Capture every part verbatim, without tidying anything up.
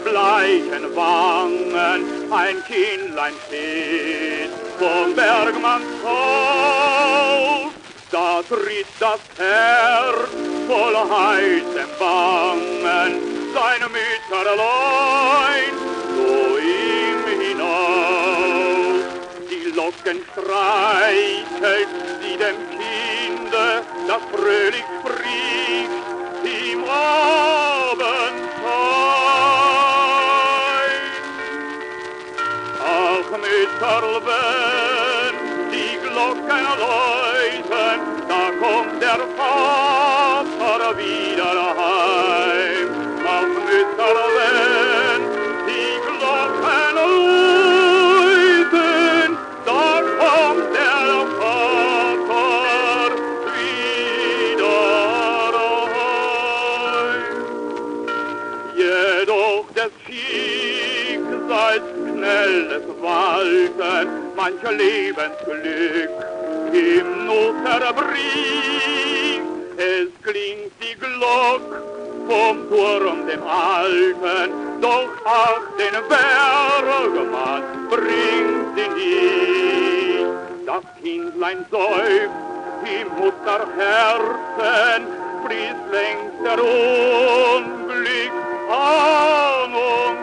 bleichen Wangen ein Kindlein steht vom Bergmanns Haus. Da tritt das Herz voll heißem Bangen sein Mütterlein so ihm hinaus. Die Locken streichelt sie dem Kinde, das fröhlich spricht im Abendschein. Ach, Mütterl, die Glocken läuten, da kommt der Vater wieder heim. Ach, Mütterl, die Glocken läuten, da kommt der Vater wieder heim. Jedoch des Schicksals schnelles Walten, mancher Lebensglück im Not erbricht. Es klingt die Glock vom Turm dem Alten, doch ach, den Bergmann bringt sie nicht. Das Kindlein seufzt im Mutterherzen, fließt längst der Unglück an und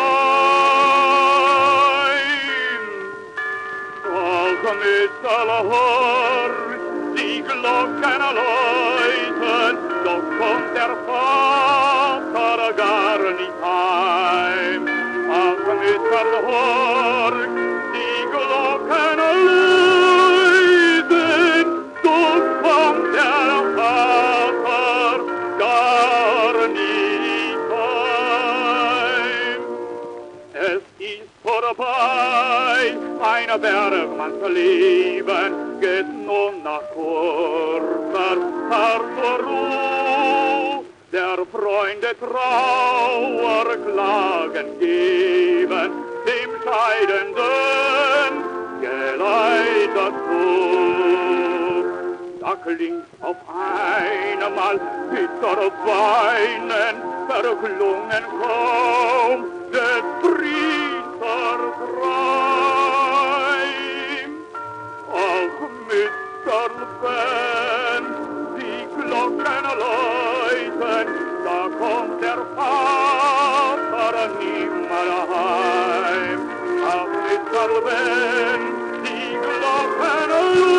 Mütterl, horch, die Glocken läuten, doch kommt der Vater gar nicht heim. Ach, Mütterl, horch, die Glocken läuten, doch kommt der Vater gar nicht heim. Es ist vorbei, ein Bergmanns Leben geht nun nach kurzer Zeit zur Ruhe. Der Freunde Trauerklagen geben dem Scheidenden Geleit dazu. Da klingt auf einmal bitter Weinen, verklungen kaum des Priesters Reim. Ach, Mütterl, die Glocken läuten, da kommt der Vater nimmer heim. Ach, Mütterl, die Glocken läuten,